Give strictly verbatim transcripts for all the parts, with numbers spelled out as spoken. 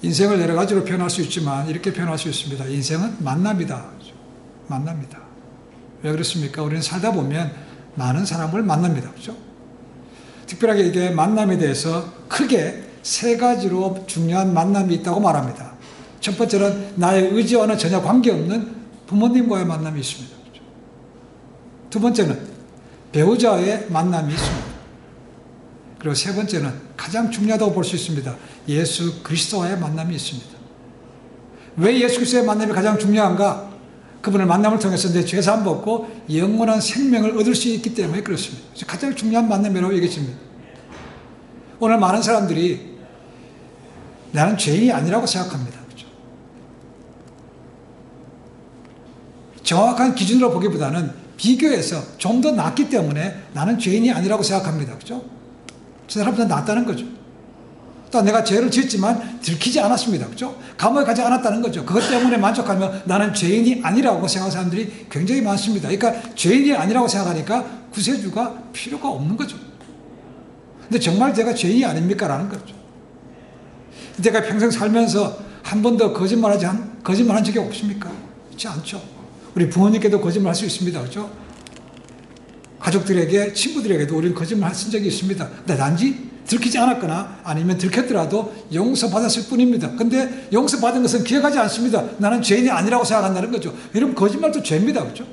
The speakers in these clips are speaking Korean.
인생을 여러 가지로 표현할 수 있지만 이렇게 표현할 수 있습니다. 인생은 만남이다. 만납니다. 왜 그렇습니까? 우리는 살다 보면 많은 사람을 만납니다. 그렇죠? 특별하게 이게 만남에 대해서 크게 세 가지로 중요한 만남이 있다고 말합니다. 첫 번째는 나의 의지와는 전혀 관계없는 부모님과의 만남이 있습니다. 그렇죠? 두 번째는 배우자의 만남이 있습니다. 그리고 세 번째는 가장 중요하다고 볼 수 있습니다. 예수 그리스도와의 만남이 있습니다. 왜 예수 그리스도의 만남이 가장 중요한가? 그분을 만남을 통해서 내 죄사함 받고 영원한 생명을 얻을 수 있기 때문에 그렇습니다. 가장 중요한 만남이라고 얘기했습니다. 오늘 많은 사람들이 나는 죄인이 아니라고 생각합니다. 그렇죠? 정확한 기준으로 보기보다는 비교해서 좀 더 낫기 때문에 나는 죄인이 아니라고 생각합니다. 그렇죠? 저 사람보다 낫다는 거죠. 또 내가 죄를 지었지만 들키지 않았습니다. 그렇죠? 감옥에 가지 않았다는 거죠. 그것 때문에 만족하면 나는 죄인이 아니라고 생각하는 사람들이 굉장히 많습니다. 그러니까 죄인이 아니라고 생각하니까 구세주가 필요가 없는 거죠. 근데 정말 제가 죄인이 아닙니까? 라는 거죠. 내가 평생 살면서 한 번도 거짓말하지 한, 거짓말한 적이 없습니까? 그렇지 않죠. 우리 부모님께도 거짓말 할 수 있습니다. 그렇죠? 가족들에게, 친구들에게도 우리는 거짓말 쓴 적이 있습니다. 근데 단지 들키지 않았거나 아니면 들켰더라도 용서받았을 뿐입니다. 근데 용서받은 것은 기억하지 않습니다. 나는 죄인이 아니라고 생각한다는 거죠. 여러분, 거짓말도 죄입니다. 그렇죠?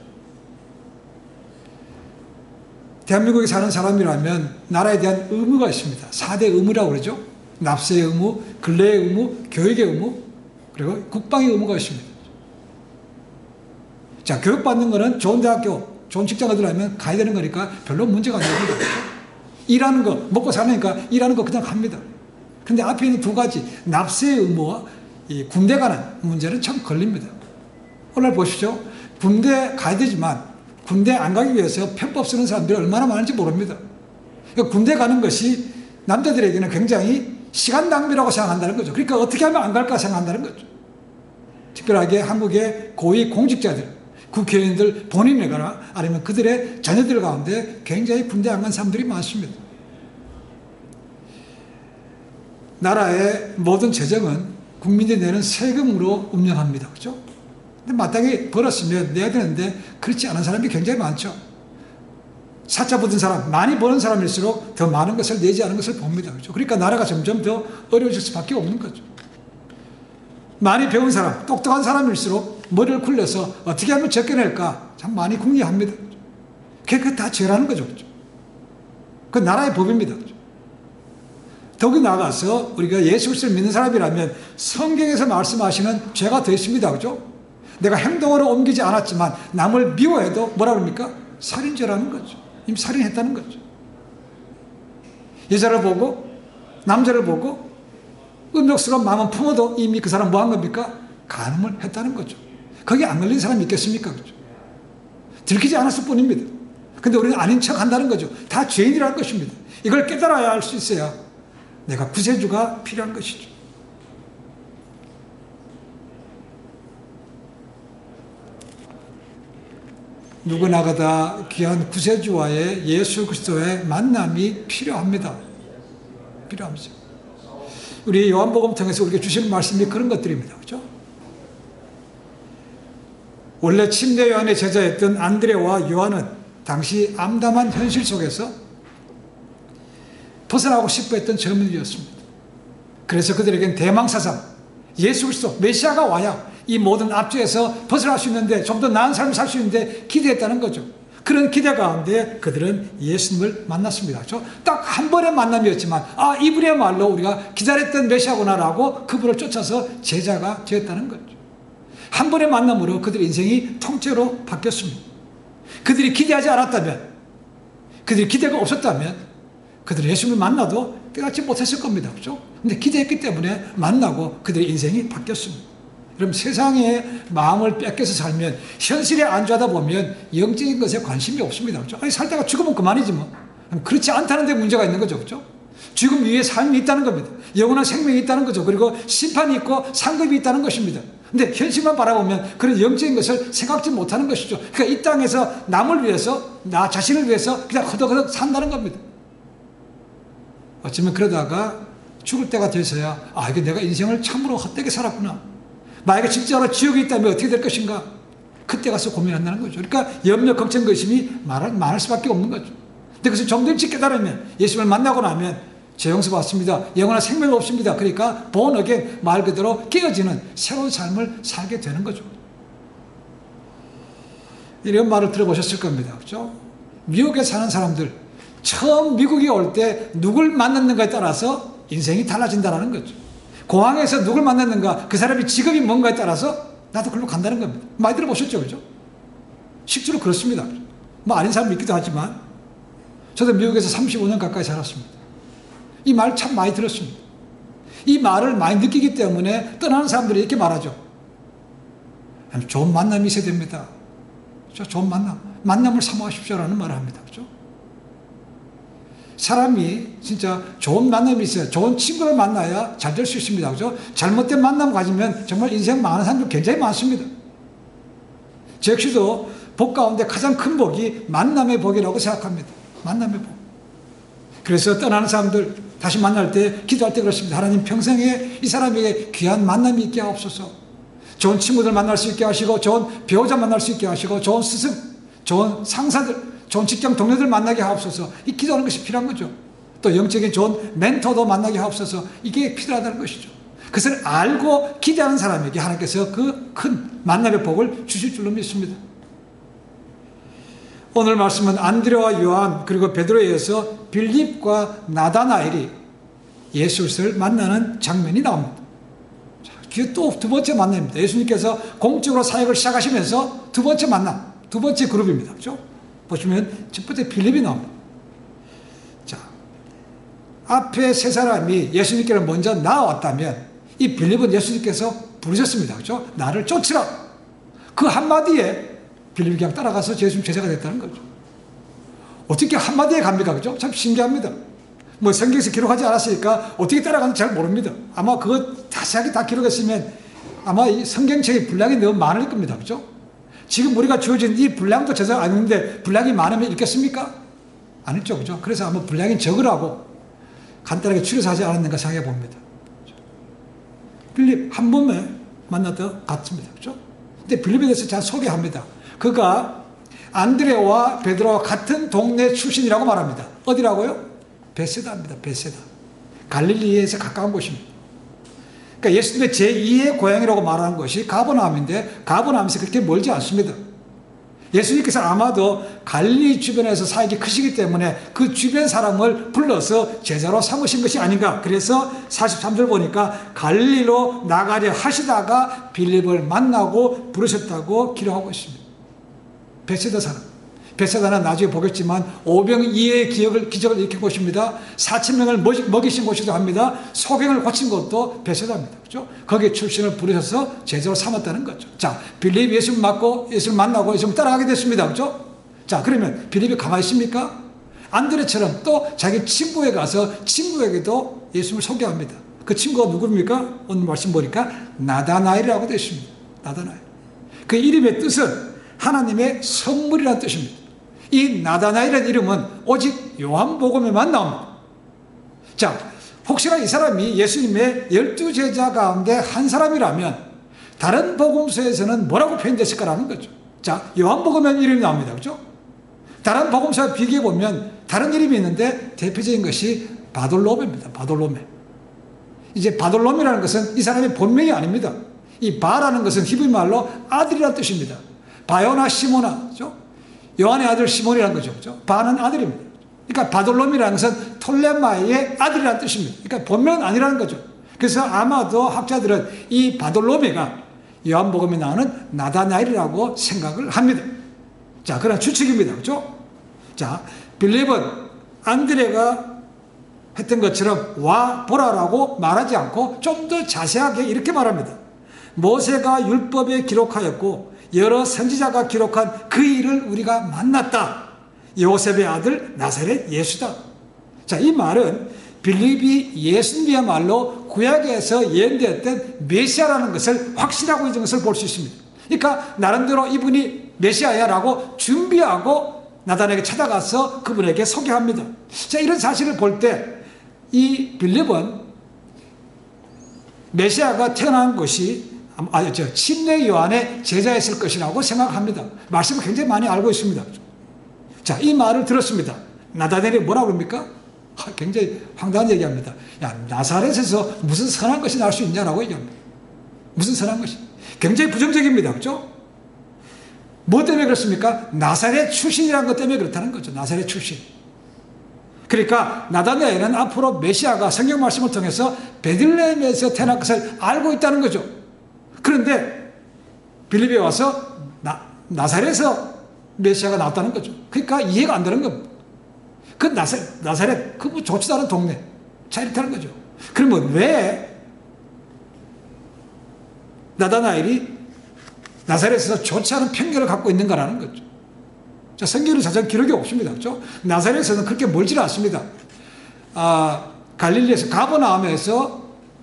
대한민국에 사는 사람이라면 나라에 대한 의무가 있습니다. 사 대 의무라고 그러죠. 납세의 의무, 근로의 의무, 교육의 의무, 그리고 국방의 의무가 있습니다. 자, 교육받는 거는 좋은 대학교, 좋은 직장 얻으려면 가야 되는 거니까 별로 문제가 안 됩니다. 일하는 거, 먹고 사니까 일하는 거 그냥 합니다. 근데 앞에 있는 두 가지, 납세의 의무와 이 군대 가는 문제는 참 걸립니다. 오늘 보십시오. 군대 가야 되지만 군대 안 가기 위해서 편법 쓰는 사람들이 얼마나 많은지 모릅니다. 그러니까 군대 가는 것이 남자들에게는 굉장히 시간 낭비라고 생각한다는 거죠. 그러니까 어떻게 하면 안 갈까 생각한다는 거죠. 특별하게 한국의 고위 공직자들, 국회의원들 본인이거나 아니면 그들의 자녀들 가운데 굉장히 군대 안 간 사람들이 많습니다. 나라의 모든 재정은 국민들이 내는 세금으로 운영합니다. 그렇죠? 근데 마땅히 벌었으면 내야 되는데 그렇지 않은 사람이 굉장히 많죠. 사자 붙은 사람, 많이 버는 사람일수록 더 많은 것을 내지 않은 것을 봅니다. 그렇죠? 그러니까 나라가 점점 더 어려워질 수밖에 없는 거죠. 많이 배운 사람, 똑똑한 사람일수록 머리를 굴려서 어떻게 하면 적게낼까 참 많이 궁리합니다. 그게 다 죄라는 거죠. 그 나라의 법입니다. 더욱이 나아가서 우리가 예수 그리스도를 믿는 사람이라면 성경에서 말씀하시는 죄가 더 있습니다. 그죠? 내가 행동으로 옮기지 않았지만 남을 미워해도 뭐라 그럽니까? 살인죄라는 거죠. 이미 살인했다는 거죠. 여자를 보고 남자를 보고 음욕스러운 마음은 품어도 이미 그 사람 뭐 한 겁니까? 간음을 했다는 거죠. 거기 안 걸린 사람이 있겠습니까? 그죠? 들키지 않았을 뿐입니다. 근데 우리는 아닌 척 한다는 거죠. 다 죄인이라는 것입니다. 이걸 깨달아야 할 수 있어야 내가 구세주가 필요한 것이죠. 누구나가 다 귀한 구세주와의 예수 그리스도의 만남이 필요합니다. 필요합니다. 우리 요한복음 통해서 우리에게 주시는 말씀이 그런 것들입니다. 그렇죠? 원래 침례 요한의 제자였던 안드레와 요한은 당시 암담한 현실 속에서 벗어나고 싶어 했던 젊은이였습니다. 그래서 그들에겐 대망사상, 예수 그리스도, 메시아가 와야 이 모든 압제에서 벗어날 수 있는데 좀 더 나은 삶을 살 수 있는데 기대했다는 거죠. 그런 기대 가운데 그들은 예수님을 만났습니다. 그렇죠? 딱 한 번의 만남이었지만 아, 이분이야말로 우리가 기다렸던 메시아구나라고 그분을 쫓아서 제자가 되었다는 거죠. 한 번의 만남으로 그들의 인생이 통째로 바뀌었습니다. 그들이 기대하지 않았다면, 그들이 기대가 없었다면 그들은 예수님을 만나도 깨닫지 못했을 겁니다. 그렇죠? 근데 기대했기 때문에 만나고 그들의 인생이 바뀌었습니다. 그럼 세상의 마음을 뺏겨서 살면, 현실에 안주하다 보면 영적인 것에 관심이 없습니다. 그렇죠? 아니, 살다가 죽으면 그만이지 뭐. 그렇지 않다는 데 문제가 있는 거죠. 그렇죠? 죽음 위에 삶이 있다는 겁니다. 영원한 생명이 있다는 거죠. 그리고 심판이 있고 상급이 있다는 것입니다. 근데 현실만 바라보면 그런 영적인 것을 생각지 못하는 것이죠. 그러니까 이 땅에서 남을 위해서, 나 자신을 위해서 그냥 허덕허덕 산다는 겁니다. 어쩌면 그러다가 죽을 때가 돼서야 아 이게 내가 인생을 참으로 헛되게 살았구나. 만약에 진짜로 지옥에 있다면 어떻게 될 것인가. 그때 가서 고민한다는 거죠. 그러니까 염려, 걱정, 의심이 많을, 많을 수밖에 없는 거죠. 근데 그래서 좀 더 일찍 깨달으면 예수님을 만나고 나면 죄 용서 받습니다. 영원한 생명 없습니다. 그러니까 born again, 말 그대로 깨어지는 새로운 삶을 살게 되는 거죠. 이런 말을 들어보셨을 겁니다. 그렇죠? 미국에 사는 사람들 처음 미국에 올 때 누굴 만났는가에 따라서 인생이 달라진다는 거죠. 공항에서 누굴 만났는가, 그 사람이 직업이 뭔가에 따라서 나도 글로 간다는 겁니다. 많이 들어보셨죠? 그죠? 실제로 그렇습니다. 뭐 아닌 사람 있기도 하지만 저도 미국에서 삼십오 년 가까이 살았습니다. 이 말 참 많이 들었습니다. 이 말을 많이 느끼기 때문에 떠나는 사람들이 이렇게 말하죠. 좋은 만남이 있어야 됩니다. 좋은 만남. 만남을 사모하십시오라는 말을 합니다. 그죠? 사람이 진짜 좋은 만남이 있어야, 좋은 친구를 만나야 잘 될 수 있습니다. 그죠? 잘못된 만남 가지면 정말 인생 망하는 사람들 굉장히 많습니다. 제 역시도 복 가운데 가장 큰 복이 만남의 복이라고 생각합니다. 만남의 복. 그래서 떠나는 사람들 다시 만날 때, 기도할 때 그렇습니다. 하나님 평생에 이 사람에게 귀한 만남이 있게 하옵소서. 좋은 친구들 만날 수 있게 하시고, 좋은 배우자 만날 수 있게 하시고, 좋은 스승, 좋은 상사들, 좋은 직장 동료들 만나게 하옵소서. 이 기도하는 것이 필요한 거죠. 또 영적인 좋은 멘토도 만나게 하옵소서. 이게 필요하다는 것이죠. 그것을 알고 기대하는 사람에게 하나님께서 그 큰 만남의 복을 주실 줄로 믿습니다. 오늘 말씀은 안드레와 요한 그리고 베드로에 의해서 빌립과 나다나엘이 예수를 만나는 장면이 나옵니다. 이게 또 두 번째 만남입니다. 예수님께서 공적으로 사역을 시작하시면서 두 번째 만남, 두 번째 그룹입니다. 그렇죠? 보시면 첫 번째 빌립이 나옵니다. 자, 앞에 세 사람이 예수님께로 먼저 나왔다면 이 빌립은 예수님께서 부르셨습니다. 그렇죠? 나를 쫓으라. 그 한마디에 빌립이 그냥 따라가서 예수님 제자가 됐다는 거죠. 어떻게 한마디에 갑니까? 그죠? 참 신기합니다. 뭐 성경에서 기록하지 않았으니까 어떻게 따라가는지 잘 모릅니다. 아마 그거 자세하게 다 기록했으면 아마 이 성경책의 분량이 너무 많을 겁니다. 그죠? 지금 우리가 주어진 이 분량도 제대로 아닌데 분량이 많으면 읽겠습니까? 안 읽죠. 그죠? 그래서 아마 분량이 적으라고 간단하게 추려서 하지 않았는가 생각해 봅니다. 빌립 한 번에 만나다 갔습니다. 그죠? 근데 빌립에 대해서 잘 소개합니다. 그가 안드레와 베드로와 같은 동네 출신이라고 말합니다. 어디라고요? 베세다입니다. 베세다. 갈릴리에서 가까운 곳입니다. 그러니까 예수님의 제이의 고향이라고 말하는 것이 가버나움인데 가버나움에서 그렇게 멀지 않습니다. 예수님께서 아마도 갈릴리 주변에서 사역이 크시기 때문에 그 주변 사람을 불러서 제자로 삼으신 것이 아닌가. 그래서 사십삼 절 보니까 갈릴리로 나가려 하시다가 빌립을 만나고 부르셨다고 기록하고 있습니다. 베세다 사람. 베세다는 나중에 보겠지만 오병이어의 기억을, 기적을 일으킨 곳입니다. 사천 명을 먹이신 곳이기도 합니다. 소경을 고친 곳도 베세다입니다. 그렇죠? 거기에 출신을 부르셔서 제자로 삼았다는 거죠. 자, 빌립이 예수를 맞고 예수를 만나고 예수를 따라가게 됐습니다. 그렇죠? 자, 그러면 빌립이 가만히 있습니까? 안드레처럼 또 자기 친구에 가서 친구에게도 예수를 소개합니다. 그 친구가 누구입니까? 오늘 말씀 보니까 나다나엘이라고 되어 있습니다. 나다나엘. 그 이름의 뜻은 하나님의 선물이라는 뜻입니다. 이 나다나엘이라는 이름은 오직 요한복음에만 나옵니다. 자, 혹시나 이 사람이 예수님의 열두 제자 가운데 한 사람이라면 다른 복음서에서는 뭐라고 표현됐을까라는 거죠. 자, 요한복음에는 이름이 나옵니다. 그렇죠? 다른 복음서와 비교해 보면 다른 이름이 있는데 대표적인 것이 바돌로메입니다. 바돌로메. 이제 바돌로메라는 것은 이 사람의 본명이 아닙니다. 이 바라는 것은 히브리 말로 아들이라는 뜻입니다. 바요나 시모나, 그렇죠? 요한의 아들 시몬이라는 거죠. 그렇죠? 바는 아들입니다. 그러니까 바돌로미라는 것은 톨레마이의 아들이라는 뜻입니다. 그러니까 본명은 아니라는 거죠. 그래서 아마도 학자들은 이 바돌로미가 요한복음에 나오는 나다나엘이라고 생각을 합니다. 자, 그런 추측입니다. 그렇죠? 자, 빌립은 안드레가 했던 것처럼 와 보라라고 말하지 않고 좀 더 자세하게 이렇게 말합니다. 모세가 율법에 기록하였고 여러 선지자가 기록한 그 일을 우리가 만났다. 요셉의 아들 나사렛 예수다. 자, 이 말은 빌립이 예수님이야말로 구약에서 예언되었던 메시아라는 것을 확신하고 있는 것을 볼 수 있습니다. 그러니까 나름대로 이분이 메시아야라고 준비하고 나단에게 찾아가서 그분에게 소개합니다. 자, 이런 사실을 볼 때 이 빌립은 메시아가 태어난 것이 아, 저 침례 요한의 제자였을 것이라고 생각합니다. 말씀을 굉장히 많이 알고 있습니다. 자, 이 말을 들었습니다. 나다넬이 뭐라고 그럽니까? 아, 굉장히 황당한 얘기합니다. 야, 나사렛에서 무슨 선한 것이 나올 수 있냐라고 얘기합니다. 무슨 선한 것이? 굉장히 부정적입니다. 그렇죠? 뭐 때문에 그렇습니까? 나사렛 출신이라는 것 때문에 그렇다는 거죠. 나사렛 출신. 그러니까 나다넬은 앞으로 메시아가 성경 말씀을 통해서 베들레헴에서 태어날 것을 알고 있다는 거죠. 그런데 빌립에 와서 나, 나사렛에서 메시아가 나왔다는 거죠. 그러니까 이해가 안 되는 겁니다. 그 나사렛, 나사렛, 그 뭐 좋지도 않은 동네. 자, 이렇다는 거죠. 그러면 왜 나다나엘이 나사렛에서 좋지 않은 편견을 갖고 있는가라는 거죠. 자, 성경에는 사실 기록이 없습니다. 그렇죠? 나사렛에서는 그렇게 멀지 않습니다. 아, 갈릴리에서 가버나움에서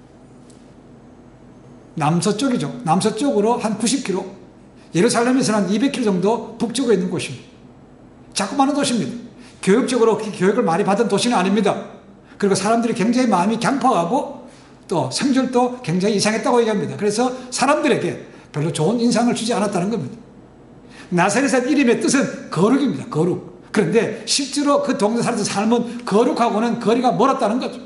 남서쪽이죠. 남서쪽으로 한 구십 킬로미터, 예루살렘에서는 한 이백 킬로미터 정도 북쪽에 있는 곳입니다. 자그마한 도시입니다. 교육적으로 교육을 많이 받은 도시는 아닙니다. 그리고 사람들이 굉장히 마음이 강팍하고 또 성질도 굉장히 이상했다고 얘기합니다. 그래서 사람들에게 별로 좋은 인상을 주지 않았다는 겁니다. 나사렛의 이름의 뜻은 거룩입니다. 거룩. 그런데 실제로 그 동네 사람들 삶은 거룩하고는 거리가 멀었다는 거죠.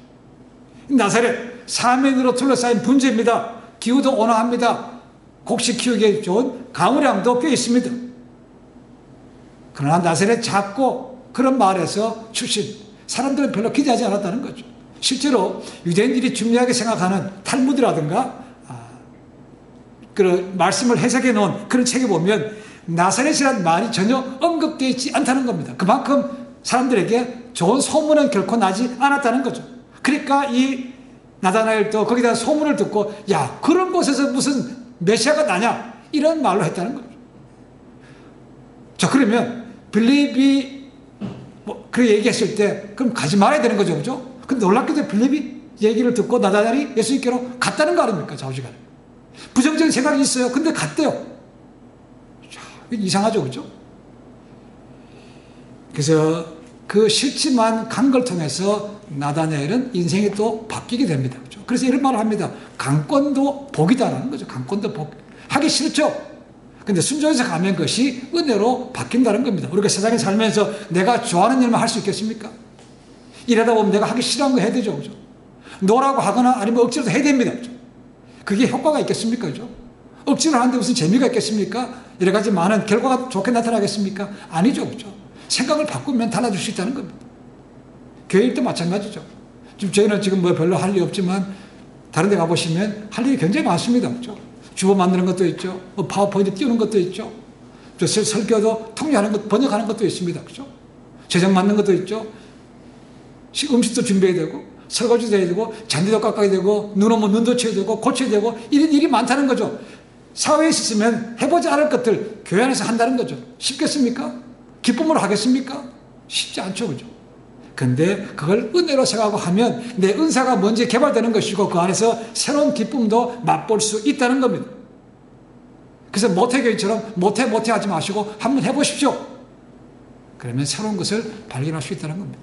나사렛, 사면으로 둘러싸인 분지입니다. 기후도 온화합니다. 곡식 키우기에 좋은 강우량도 꽤 있습니다. 그러나 나사렛 작고 그런 마을에서 출신, 사람들은 별로 기대하지 않았다는 거죠. 실제로 유대인들이 중요하게 생각하는 탈무드라든가 아, 그 말씀을 해석해 놓은 그런 책에 보면 나사렛이라는 말이 전혀 언급되어 있지 않다는 겁니다. 그만큼 사람들에게 좋은 소문은 결코 나지 않았다는 거죠. 그러니까 이 나다나엘도 거기다 소문을 듣고 야, 그런 곳에서 무슨 메시아가 나냐 이런 말로 했다는 거죠. 자, 그러면 빌립이 뭐 그렇게 얘기했을 때 그럼 가지 말아야 되는 거죠. 그죠? 근데 놀랍게도 빌립이 얘기를 듣고 나다나엘이 예수님께로 갔다는 거 아닙니까? 좌우지간에. 부정적인 생각이 있어요. 근데 갔대요. 자, 이상하죠. 그죠? 그래서 그 싫지만 간 걸 통해서 나다나엘은 인생이 또 바뀌게 됩니다. 그죠? 그래서 이런 말을 합니다. 강권도 복이다라는 거죠. 강권도 복. 하기 싫죠? 근데 순종해서 가면 그것이 은혜로 바뀐다는 겁니다. 우리가 세상에 살면서 내가 좋아하는 일만 할 수 있겠습니까? 일하다 보면 내가 하기 싫어하는 거 해야 되죠. 그죠? 노라고 하거나 아니면 억지로 해야 됩니다. 그죠? 그게 효과가 있겠습니까? 그죠? 억지로 하는데 무슨 재미가 있겠습니까? 여러 가지 많은 결과가 좋게 나타나겠습니까? 아니죠. 그죠? 생각을 바꾸면 달라질 수 있다는 겁니다. 교회일도 마찬가지죠. 지금 저희는 지금 뭐 별로 할 일이 없지만 다른 데 가보시면 할 일이 굉장히 많습니다. 그죠? 주보 만드는 것도 있죠. 뭐 파워포인트 띄우는 것도 있죠. 저 설교도 통역하는 것, 번역하는 것도 있습니다. 그죠? 제작 만드는 것도 있죠. 음식도 준비해야 되고, 설거지도 해야 되고, 잔디도 깎아야 되고, 눈 오면 눈도 쳐야 되고, 고쳐야 되고, 이런 일이 많다는 거죠. 사회에 있으면 해보지 않을 것들 교회 안에서 한다는 거죠. 쉽겠습니까? 기쁨으로 하겠습니까? 쉽지 않죠. 그죠? 근데 그걸 은혜로 생각하고 하면 내 은사가 먼저 개발되는 것이고 그 안에서 새로운 기쁨도 맛볼 수 있다는 겁니다. 그래서 모태교회처럼 모태 모태 하지 마시고 한번 해보십시오. 그러면 새로운 것을 발견할 수 있다는 겁니다.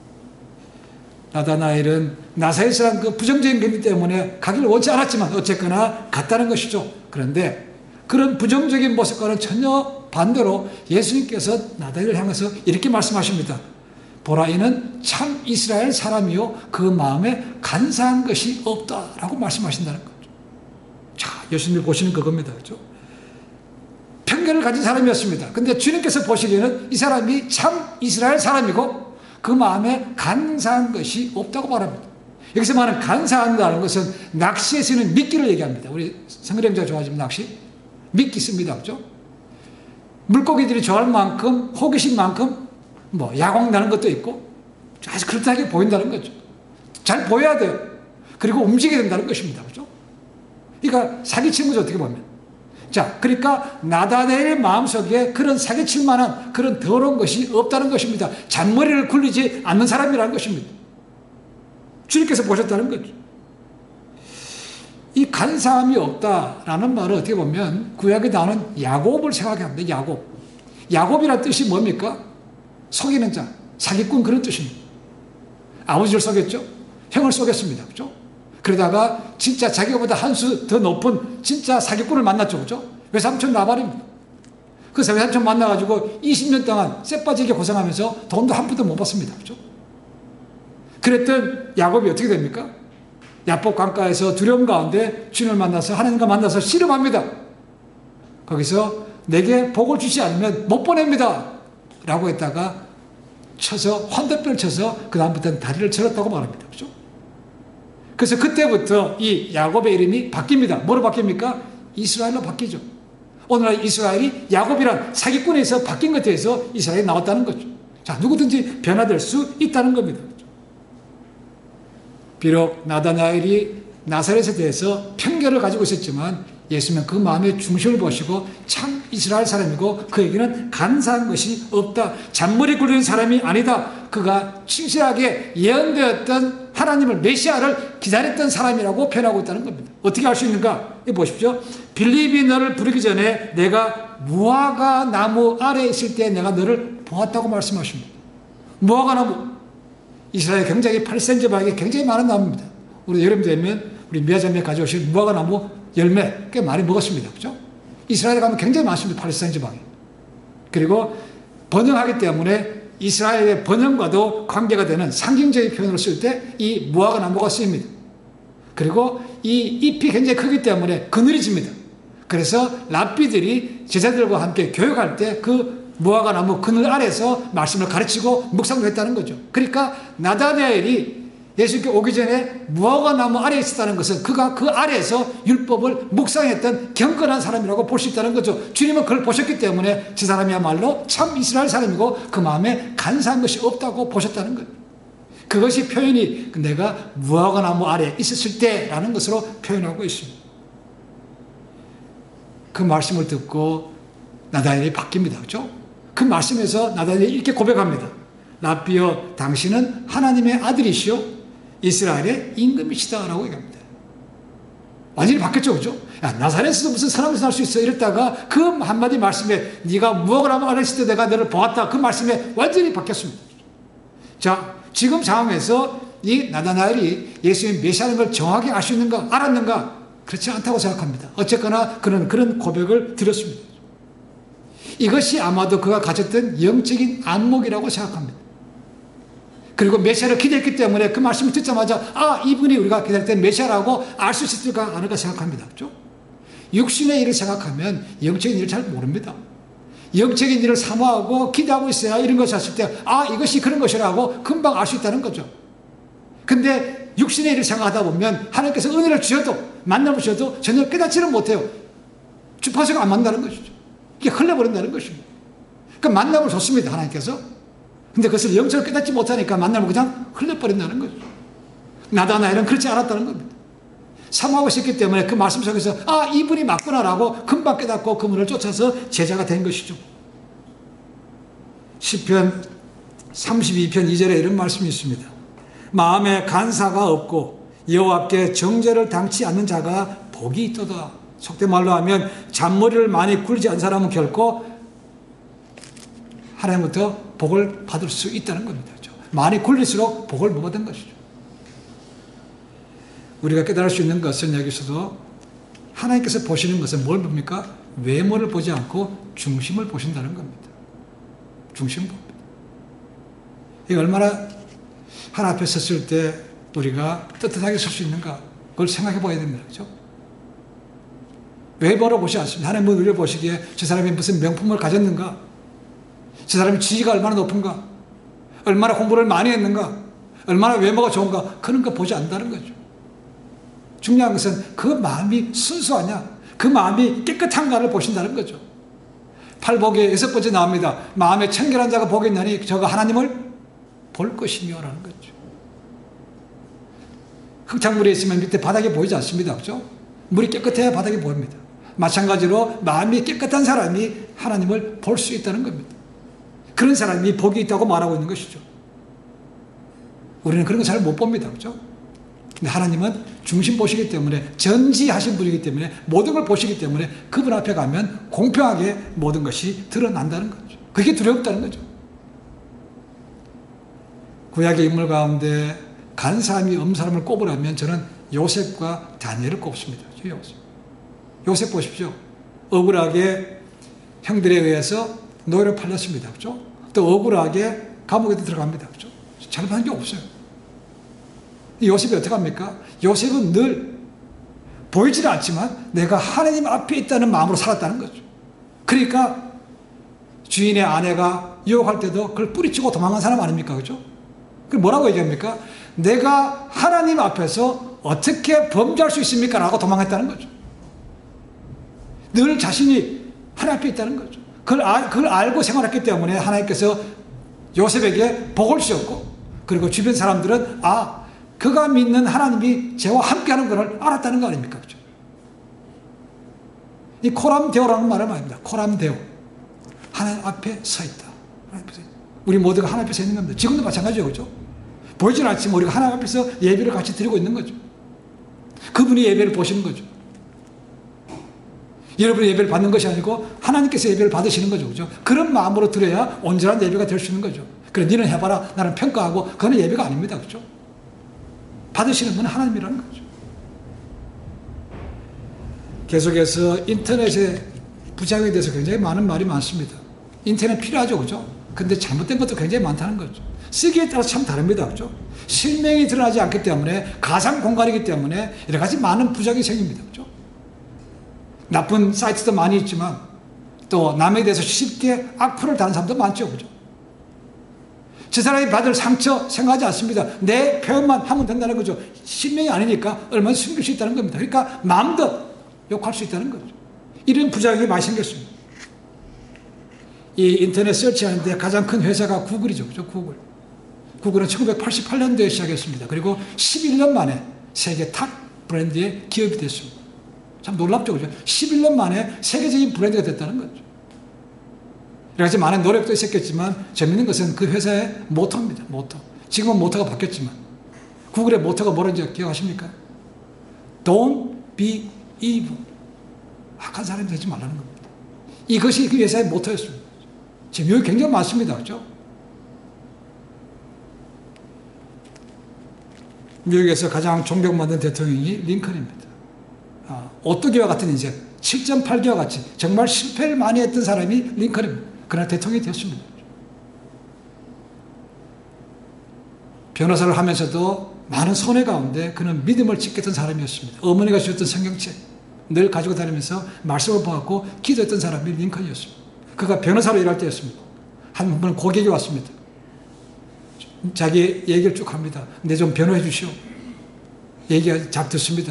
나다나엘은 나사렛이라는 그 부정적인 견디 때문에 가기를 원치 않았지만 어쨌거나 갔다는 것이죠. 그런데 그런 부정적인 모습과는 전혀 반대로 예수님께서 나다나엘을 향해서 이렇게 말씀하십니다. 보라, 이는 참 이스라엘 사람이요 그 마음에 간사한 것이 없다라고 말씀하신다는 거죠. 자, 예수님이 보시는 그겁니다. 그렇죠? 편견을 가진 사람이었습니다. 근데 주님께서 보시기에는 이 사람이 참 이스라엘 사람이고 그 마음에 간사한 것이 없다고 말합니다. 여기서 말하는 간사한다는 것은 낚시에 쓰는 미끼를 얘기합니다. 우리 성령자 좋아하시면 낚시? 미끼 씁니다. 그렇죠? 물고기들이 좋아할 만큼 호기심 만큼 뭐 야광 나는 것도 있고 아주 그렇다하게 보인다는 거죠. 잘 보여야 돼요. 그리고 움직여야 된다는 것입니다. 그렇죠? 그러니까 사기치는 거죠. 어떻게 보면. 자, 그러니까 나다나엘의 마음속에 그런 사기칠 만한 그런 더러운 것이 없다는 것입니다. 잔머리를 굴리지 않는 사람이라는 것입니다. 주님께서 보셨다는 거죠. 이 간사함이 없다라는 말을 어떻게 보면 구약에 나오는 야곱을 생각해 합니다. 야곱. 야곱이라는 뜻이 뭡니까? 속이는 자, 사기꾼 그런 뜻입니다. 아버지를 속였죠? 형을 속였습니다. 그렇죠? 그러다가 진짜 자기보다 한 수 더 높은 진짜 사기꾼을 만났죠. 그죠? 외삼촌 나발입니다. 그 외삼촌 만나가지고 이십 년 동안 쎄빠지게 고생하면서 돈도 한 푼도 못 받습니다. 그죠? 그랬던 야곱이 어떻게 됩니까? 야복 강가에서 두려움 가운데 주님을 만나서 하나님과 만나서 씨름합니다. 거기서 내게 복을 주지 않으면 못 보냅니다. 라고 했다가 쳐서 환대뼈를 쳐서 그 다음부터는 다리를 절었다고 말합니다. 그죠? 그래서 그때부터 이 야곱의 이름이 바뀝니다. 뭐로 바뀝니까? 이스라엘로 바뀌죠. 오늘날 이스라엘이 야곱이란 사기꾼에서 바뀐 것에 대해서 이스라엘이 나왔다는 거죠. 자, 누구든지 변화될 수 있다는 겁니다. 비록 나다나엘이 나사렛에 대해서 편견을 가지고 있었지만 예수님은 그 마음의 중심을 보시고 참 이스라엘 사람이고 그에게는 간사한 것이 없다. 잔머리 굴리는 사람이 아니다. 그가 진실하게 예언되었던 하나님을 메시아를 기다렸던 사람이라고 표현하고 있다는 겁니다. 어떻게 알 수 있는가? 이 보십시오. 빌립이 너를 부르기 전에 내가 무화과 나무 아래에 있을 때 내가 너를 보았다고 말씀하십니다. 무화과 나무, 이스라엘 굉장히 팔 센티미터 방에 굉장히 많은 나무입니다. 우리 여름 되면 우리 미아자매 가져오신 무화과 나무 열매 꽤 많이 먹었습니다. 그죠? 이스라엘에 가면 굉장히 많습니다. 팔 센티미터 방에. 그리고 번영하기 때문에 이스라엘의 번영과도 관계가 되는 상징적인 표현을 쓸 때 이 무화과 나무가 쓰입니다. 그리고 이 잎이 굉장히 크기 때문에 그늘이 집니다. 그래서 랍비들이 제자들과 함께 교육할 때 그 무화과 나무 그늘 아래서 말씀을 가르치고 묵상도 했다는 거죠. 그러니까 나다나엘이 예수님께 오기 전에 무화과 나무 아래에 있었다는 것은 그가 그 아래에서 율법을 묵상했던 경건한 사람이라고 볼 수 있다는 거죠. 주님은 그걸 보셨기 때문에 저 사람이야말로 참 이스라엘 사람이고 그 마음에 간사한 것이 없다고 보셨다는 거예요. 그것이 표현이 내가 무화과 나무 아래에 있었을 때라는 것으로 표현하고 있습니다. 그 말씀을 듣고 나다나엘이 바뀝니다. 그렇죠? 그 말씀에서 나다나엘이 이렇게 고백합니다. 랍비여 당신은 하나님의 아들이시오 이스라엘의 임금이시다 라고 얘기합니다. 완전히 바뀌었죠. 그죠? 야, 나사렛에서 무슨 사람을 살 수 있어 이랬다가 그 한마디 말씀에 네가 무엇을 하면 알았을 때 내가 너를 보았다 그 말씀에 완전히 바뀌었습니다. 자, 지금 상황에서 이 나다나엘이 예수님 메시아라는 걸 정확히 알 수 있는가 알았는가 그렇지 않다고 생각합니다. 어쨌거나 그는 그런 고백을 드렸습니다. 이것이 아마도 그가 가졌던 영적인 안목이라고 생각합니다. 그리고 메시아를 기대했기 때문에 그 말씀을 듣자마자 아 이분이 우리가 기다렸던 메시아라고 알 수 있을까 아닐까 생각합니다. 그렇죠? 육신의 일을 생각하면 영적인 일을 잘 모릅니다. 영적인 일을 사모하고 기대하고 있어야 이런 것을 했을 때 아 이것이 그런 것이라고 금방 알 수 있다는 거죠. 근데 육신의 일을 생각하다 보면 하나님께서 은혜를 주셔도 만남을 주셔도 전혀 깨닫지는 못해요. 주파수가 안 맞는다는 것이죠. 이게 흘러버린다는 것입니다. 그러니까 만남을 줬습니다. 하나님께서. 근데 그것을 영적으로 깨닫지 못하니까 만남을 그냥 흘려버린다는 거죠. 나다나엘은 그렇지 않았다는 겁니다. 사모하고 있었기 때문에 그 말씀 속에서 아 이분이 맞구나라고 금방 깨닫고 그분을 쫓아서 제자가 된 것이죠. 시편 삼십이 편 이 절에 이런 말씀이 있습니다. 마음에 간사가 없고 여호와께 정죄를 당치 않는 자가 복이 있도다. 속된 말로 하면 잔머리를 많이 굴지 않은 사람은 결코 하나님부터 복을 받을 수 있다는 겁니다. 많이 굴릴수록 복을 못 받은 것이죠. 우리가 깨달을 수 있는 것은 여기서도 하나님께서 보시는 것은 뭘 봅니까? 외모를 보지 않고 중심을 보신다는 겁니다. 중심을 봅니다. 이게 얼마나 하나님 앞에 섰을 때 우리가 떳떳하게 설 수 있는가 그걸 생각해 봐야 됩니다. 그렇죠? 외모로 보지 않습니다. 하나님은 우리를 보시기에 저 사람이 무슨 명품을 가졌는가? 저 사람의 지위가 얼마나 높은가? 얼마나 공부를 많이 했는가? 얼마나 외모가 좋은가? 그런 거 보지 않는다는 거죠. 중요한 것은 그 마음이 순수하냐? 그 마음이 깨끗한가를 보신다는 거죠. 팔복에 여섯 번째 나옵니다. 마음에 청결한 자가 복이 있나니 저가 하나님을 볼 것이며 라는 거죠. 흙탕물에 있으면 밑에 바닥이 보이지 않습니다. 그렇죠? 물이 깨끗해야 바닥이 보입니다. 마찬가지로 마음이 깨끗한 사람이 하나님을 볼 수 있다는 겁니다. 그런 사람이 복이 있다고 말하고 있는 것이죠. 우리는 그런 거 잘 못 봅니다. 그렇죠? 근데 하나님은 중심 보시기 때문에 전지하신 분이기 때문에 모든 걸 보시기 때문에 그분 앞에 가면 공평하게 모든 것이 드러난다는 거죠. 그게 두렵다는 거죠. 구약의 인물 가운데 간사함이 없는 사람을 꼽으라면 저는 요셉과 다니엘을 꼽습니다. 요셉. 요셉 보십시오. 억울하게 형들에 의해서 노예로 팔렸습니다. 그죠? 또 억울하게 감옥에 들어갑니다. 그죠? 잘못한 게 없어요. 요셉이 어떻게 합니까? 요셉은 늘 보이지는 않지만 내가 하나님 앞에 있다는 마음으로 살았다는 거죠. 그러니까 주인의 아내가 유혹할 때도 그걸 뿌리치고 도망간 사람 아닙니까? 그죠? 그 뭐라고 얘기합니까? 내가 하나님 앞에서 어떻게 범죄할 수 있습니까? 라고 도망했다는 거죠. 늘 자신이 하나님 앞에 있다는 거죠. 그걸, 알, 그걸 알고 생활했기 때문에 하나님께서 요셉에게 복을 주셨고, 그리고 주변 사람들은 아, 그가 믿는 하나님이 저와 함께하는 것을 알았다는 거 아닙니까? 그죠? 이 코람데오라는 말을 말합니다. 코람데오. 하나님 앞에 서 있다. 하나님 앞에 우리 모두가 하나님 앞에 서 있는 겁니다. 지금도 마찬가지죠. 그죠? 보이지는 않지만 우리가 하나님 앞에서 예배를 같이 드리고 있는 거죠. 그분이 예배를 보시는 거죠. 여러분이 예배를 받는 것이 아니고 하나님께서 예배를 받으시는 거죠. 그죠? 그런 마음으로 드려야 온전한 예배가 될 수 있는 거죠. 그래, 너는 해봐라. 나는 평가하고. 그건 예배가 아닙니다. 그죠? 받으시는 분은 하나님이라는 거죠. 계속해서 인터넷의 부작용에 대해서 굉장히 많은 말이 많습니다. 인터넷 필요하죠. 그죠? 근데 잘못된 것도 굉장히 많다는 거죠. 쓰기에 따라서 참 다릅니다. 그죠? 실명이 드러나지 않기 때문에 가상 공간이기 때문에 여러 가지 많은 부작용이 생깁니다. 그죠? 나쁜 사이트도 많이 있지만 또 남에 대해서 쉽게 악플을 다는 사람도 많죠. 그죠? 저 사람이 받을 상처 생각하지 않습니다. 내 표현만 하면 된다는 거죠. 실명이 아니니까 얼마나 숨길 수 있다는 겁니다. 그러니까 마음껏 욕할 수 있다는 거죠. 이런 부작용이 많이 생겼습니다. 이 인터넷 서치하는데 가장 큰 회사가 구글이죠. 그죠? 구글. 구글은 천구백팔십팔 년도에 시작했습니다. 그리고 십일 년 만에 세계 탑 브랜드의 기업이 됐습니다. 참 놀랍죠. 그죠? 십일 년 만에 세계적인 브랜드가 됐다는 거죠. 여러 가지 많은 노력도 있었겠지만 재밌는 것은 그 회사의 모토입니다. 모토. 지금은 모토가 바뀌었지만 구글의 모토가 뭐라는지 기억하십니까? Don't be evil. 악한 사람이 되지 말라는 겁니다. 이것이 그 회사의 모토였습니다. 지금 여기 굉장히 많습니다. 그렇죠? 미국에서 가장 존경받는 대통령이 링컨입니다. 아, 오뚜기와 같은 인생, 칠 점 팔 기와 같이 정말 실패를 많이 했던 사람이 링컨입니다. 그러나 대통령이 됐습니다. 변호사를 하면서도 많은 손해 가운데 그는 믿음을 지켰던 사람이었습니다. 어머니가 주셨던 성경책 늘 가지고 다니면서 말씀을 보았고 기도했던 사람이 링컨이었습니다. 그가 변호사로 일할 때였습니다. 한 번 고객이 왔습니다. 자기 얘기를 쭉 합니다. 내 좀 변호해 주시오. 얘기가 잘 듣습니다.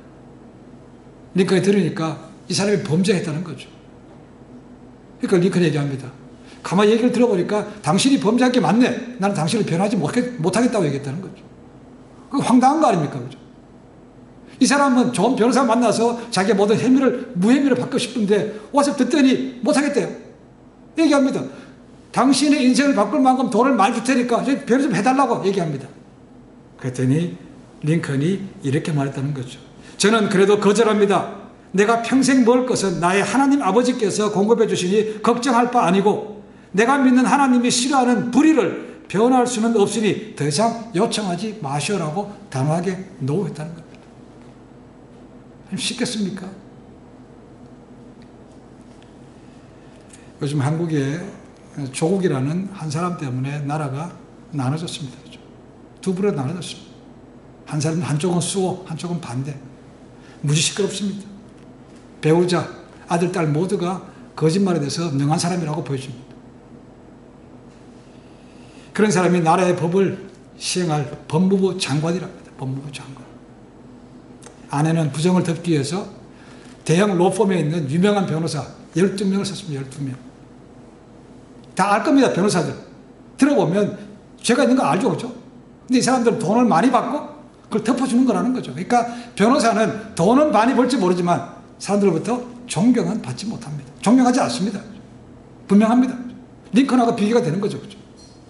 링컨이 들으니까 이 사람이 범죄했다는 거죠. 그러니까 링컨이 얘기합니다. 가만히 얘기를 들어보니까 당신이 범죄한 게 맞네. 나는 당신을 변호하지 못하겠다고 얘기했다는 거죠. 그거 황당한 거 아닙니까? 그죠? 이 사람은 좋은 변호사 만나서 자기의 모든 혐의를 무혐의로 바꾸고 싶은데 와서 듣더니 못하겠대요. 얘기합니다. 당신의 인생을 바꿀 만큼 돈을 많이 줄 테니까 변호 좀 해달라고 얘기합니다. 그랬더니 링컨이 이렇게 말했다는 거죠. 저는 그래도 거절합니다. 내가 평생 먹을 것은 나의 하나님 아버지께서 공급해 주시니 걱정할 바 아니고 내가 믿는 하나님이 싫어하는 불의를 변호할 수는 없으니 더 이상 요청하지 마시오라고 단호하게 노했다는 겁니다. 쉽겠습니까? 요즘 한국에 조국이라는 한 사람 때문에 나라가 나눠졌습니다. 두 부로 나눠졌습니다. 한 사람 한쪽은 수호, 한쪽은 반대. 무지 시끄럽습니다. 배우자, 아들, 딸 모두가 거짓말에 대해서 능한 사람이라고 보여줍니다. 그런 사람이 나라의 법을 시행할 법무부 장관이랍니다. 법무부 장관. 아내는 부정을 덮기 위해서 대형 로펌에 있는 유명한 변호사 열두 명을 썼습니다. 열두 명. 다 알 겁니다. 변호사들. 들어보면 죄가 있는 거 알죠. 그렇죠? 근데 이 사람들은 돈을 많이 받고 그걸 덮어주는 거라는 거죠. 그러니까 변호사는 돈은 많이 벌지 모르지만 사람들로부터 존경은 받지 못합니다. 존경하지 않습니다. 분명합니다. 링컨하고 비교가 되는 거죠. 그렇죠?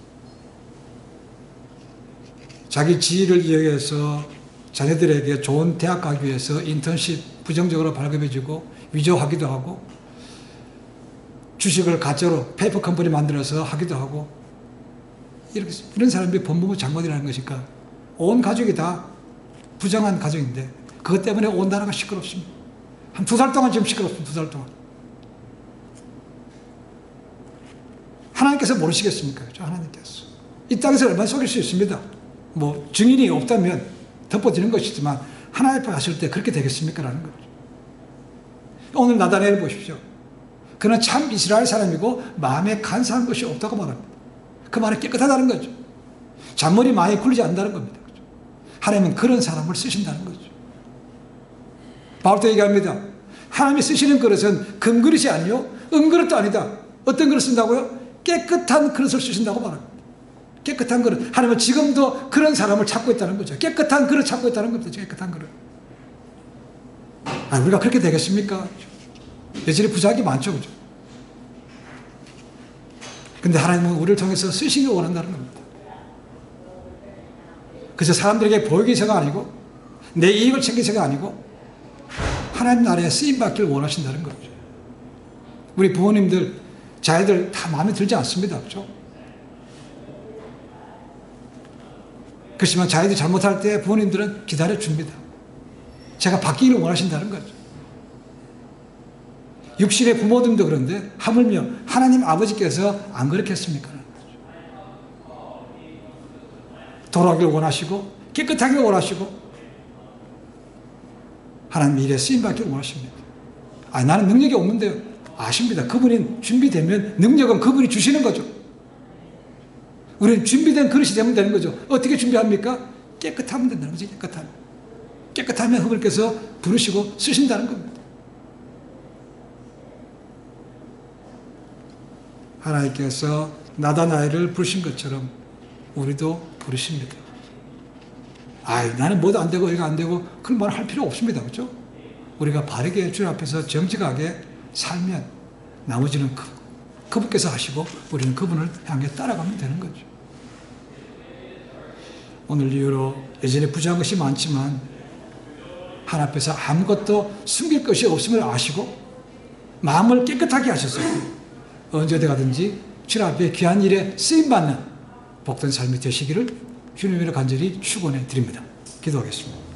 자기 지위를 이용해서 자녀들에게 좋은 대학 가기 위해서 인턴십 부정적으로 발급해주고 위조하기도 하고 주식을 가짜로 페이퍼 컴퍼니 만들어서 하기도 하고 이렇게, 이런 사람이 법무부 장관이라는 것이니까 온 가족이 다 부정한 가정인데 그것 때문에 온 나라가 시끄럽습니다. 한 두 달 동안 지금 시끄럽습니다. 두 달 동안. 하나님께서 모르시겠습니까? 그렇죠? 하나님께서. 이 땅에서 얼마나 속일 수 있습니다. 뭐 증인이 없다면 덮어지는 것이지만 하나님 앞에 갔을 때 그렇게 되겠습니까? 라는 거죠. 오늘 나다나엘을 보십시오. 그는 참 이스라엘 사람이고 마음에 간사한 것이 없다고 말합니다. 그 말은 깨끗하다는 거죠. 잔머리 많이 굴리지 않는다는 겁니다. 하나님은 그런 사람을 쓰신다는 거죠. 바울도 얘기합니다. 하나님이 쓰시는 그릇은 금그릇이 아니요 은그릇도 아니다. 어떤 그릇 쓴다고요? 깨끗한 그릇을 쓰신다고 말합니다. 깨끗한 그릇. 하나님은 지금도 그런 사람을 찾고 있다는 거죠. 깨끗한 그릇 찾고 있다는 겁니다. 깨끗한 그릇. 아, 우리가 그렇게 되겠습니까? 여전히 부자하기 많죠. 그죠? 근데 하나님은 우리를 통해서 쓰시기 원한다는 겁니다. 그래서 사람들에게 보이기서가 아니고 내 이익을 챙기서가 아니고 하나님 나라에 쓰임받기를 원하신다는 거죠. 우리 부모님들, 자녀들 다 마음에 들지 않습니다. 그렇죠? 그렇지만 자녀들이 잘못할 때 부모님들은 기다려줍니다. 제가 바뀌기를 원하신다는 거죠. 육신의 부모님도 그런데 하물며 하나님 아버지께서 안 그렇게 했습니까? 돌아오기를 원하시고 깨끗하기를 원하시고 하나님 일에 쓰임받기를 원하십니다. 아, 나는 능력이 없는데요. 아십니다. 그분이 준비되면 능력은 그분이 주시는 거죠. 우리는 준비된 그릇이 되면 되는 거죠. 어떻게 준비합니까? 깨끗하면 된다는 거죠. 깨끗하면. 깨끗하면 그분께서 부르시고 쓰신다는 겁니다. 하나님께서 나다나엘을 부르신 것처럼 우리도 부르십니다. 아, 나는 뭐도 안 되고 이거 안 되고 그런 말 할 필요 없습니다. 그렇죠? 우리가 바르게 주님 앞에서 정직하게 살면 나머지는 그, 그분께서 하시고 우리는 그분을 향해 따라가면 되는 거죠. 오늘 이후로 예전에 부정한 것이 많지만 하나님 앞에서 아무것도 숨길 것이 없음을 아시고 마음을 깨끗하게 하셨어요. 언제 어디 가든지 주님 앞에 귀한 일에 쓰임받는 복된 삶이 되시기를 주님으로 간절히 축원해 드립니다. 기도하겠습니다.